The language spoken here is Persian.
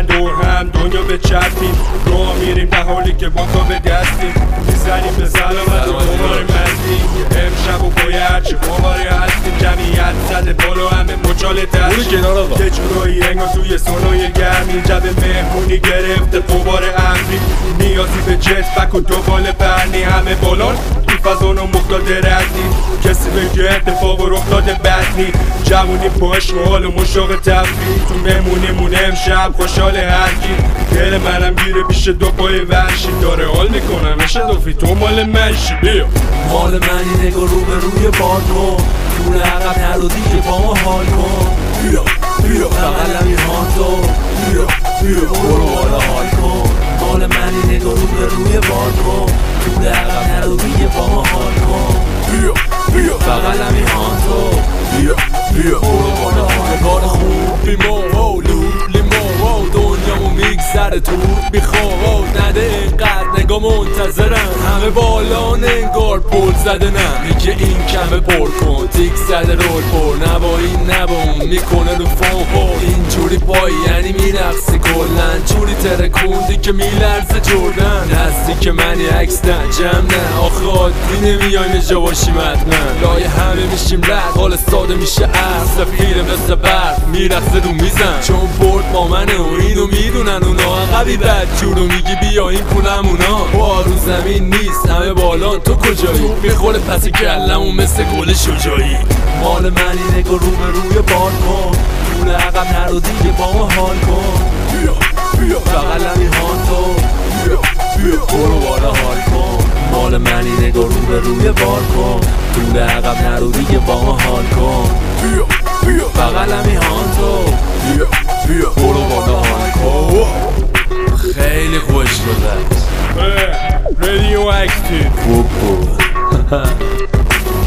من دور هم دنیا به چرخیم راه میریم در حالی که با تا به دستیم میزنیم به سلامت و دوباره مزدیم امشب و باید هرچی قماری هستیم جمعیت زده بالا همه مچال دستیم یه جورایی انگار توی سونای گرمی جب مهمونی گرفته قبار امری نیازی به جت بک و دوبال برنی همه بالان تو فضان و مختاد ردی کسی بگه اتفاق و رخ داده بدنی جوونی پاش حال و مشاق تفریح تو مهمونیمون امشب خوشحال هرکی دل منم گیره پیش دو پای ورشی داره حال میکنم اشدافی تو مال منشی بیا مال منی نگاه رو به روی بار کن دور عقب نرو دیگه با ما حال کن بیا بیا بغلم این هاتو بیا بیا برو بالا حال کن مال منی نگاه رو به روی بار کن دور عقب نرو دیگه با ما حال کن بیا بیا بغلم این هاتو بیا بیا برو بالا حال کار خوب بیمو لیمو دنیامو میگذره تو میخواد نده اینقدر نگاه منتظرم همه بالا انگار پل زده نه میگه این کمه پر کن تیک زده رول پر نبا این نبا اون میکنه رو فون پر اینجوری پایی یعنی میرقصی کلن جوری ترکوندی که میلرزه جردن نزدیک منی عکس نه جمع نه آخه عادی نمیای نجا باشیم حتما لای همه میشیم رد حال ساده میشه عرض سفیره مثل برف میرقصه رو میزن چون برد با منه و اینو میدونن اونا عقبی بد جورو میگی بیا این پولمونا با رو زمین نیست همه بالان تو کجایی میخوره پس کلمون مثل گل شجاعی مال منی نگاه رو به روی بار کن دور عقب نرو دیگه با ما حال کن بیا بیا بغلم این هاتو بیا بیا برو بالا حال کن مال منی نگاه رو به روی بار کن دور عقب نرو دیگه با ما حال کن بیا بیا بغلم این هاتو بیا بیا برو بالا حال کن خیلی خوش گذشت رادیو اکتیو خوب بود